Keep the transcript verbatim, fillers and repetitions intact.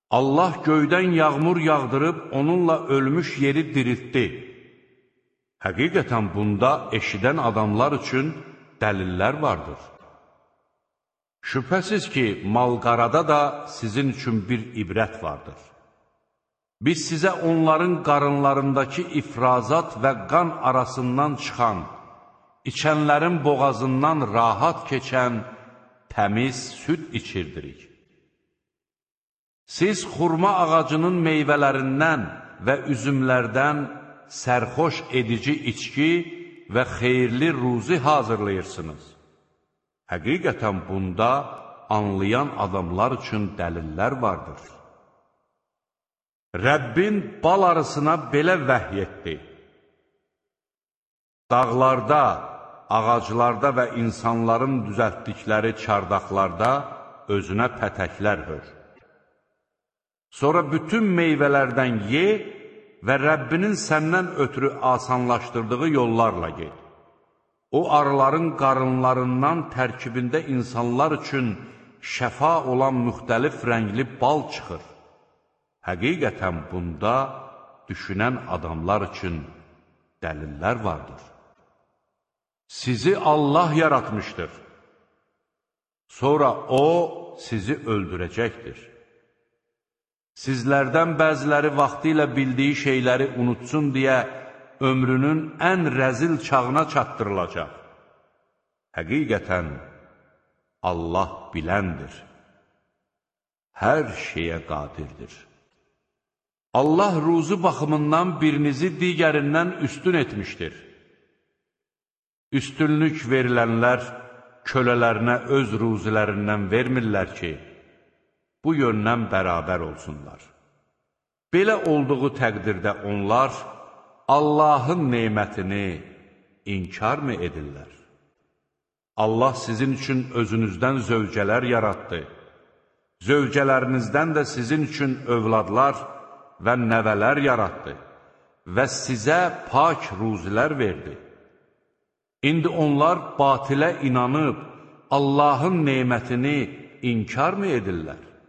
Allah göydən yağmur yağdırıb, onunla ölmüş yeri diriltdi. Həqiqətən bunda eşidən adamlar üçün dəlillər vardır. Şübhəsiz ki, mal-qarada da sizin üçün bir ibrət vardır. Biz sizə onların qarınlarındakı ifrazat və qan arasından çıxan, içənlərin boğazından rahat keçən təmiz süd içirdirik. Siz xurma ağacının meyvələrindən və üzümlərdən sərxoş edici içki və xeyirli ruzi hazırlayırsınız. Həqiqətən bunda anlayan adamlar üçün dəlillər vardır. Rəbbin bal arısına belə vəhy etdi. Dağlarda, ağaclarda və insanların düzəltdikləri çardaqlarda özünə pətəklər hör. Sonra bütün meyvələrdən ye və Rəbbinin səndən ötürü asanlaşdırdığı yollarla get. O arıların qarınlarından tərkibində insanlar üçün şəfa olan müxtəlif rəngli bal çıxır. Həqiqətən bunda düşünən adamlar üçün dəlillər vardır. Sizi Allah yaratmışdır. Sonra O sizi öldürəcəkdir. Sizlərdən bəziləri vaxtı ilə bildiyi şeyləri unutsun deyə ömrünün ən rəzil çağına çatdırılacaq. Həqiqətən Allah biləndir, hər şeyə qadirdir. Allah ruzu baxımından birinizi digərindən üstün etmişdir. Üstünlük verilənlər kölələrinə öz ruzilərindən vermirlər ki, bu yöndən bərabər olsunlar. Belə olduğu təqdirdə onlar Allahın nemətini inkar mı edirlər? Allah sizin üçün özünüzdən zövcələr yaratdı. Zövcələrinizdən də sizin üçün övladlar və nəvələr yaratdı və sizə pak ruzilər verdi. İndi onlar batilə inanıb Allahın nemətini inkar mı edirlər?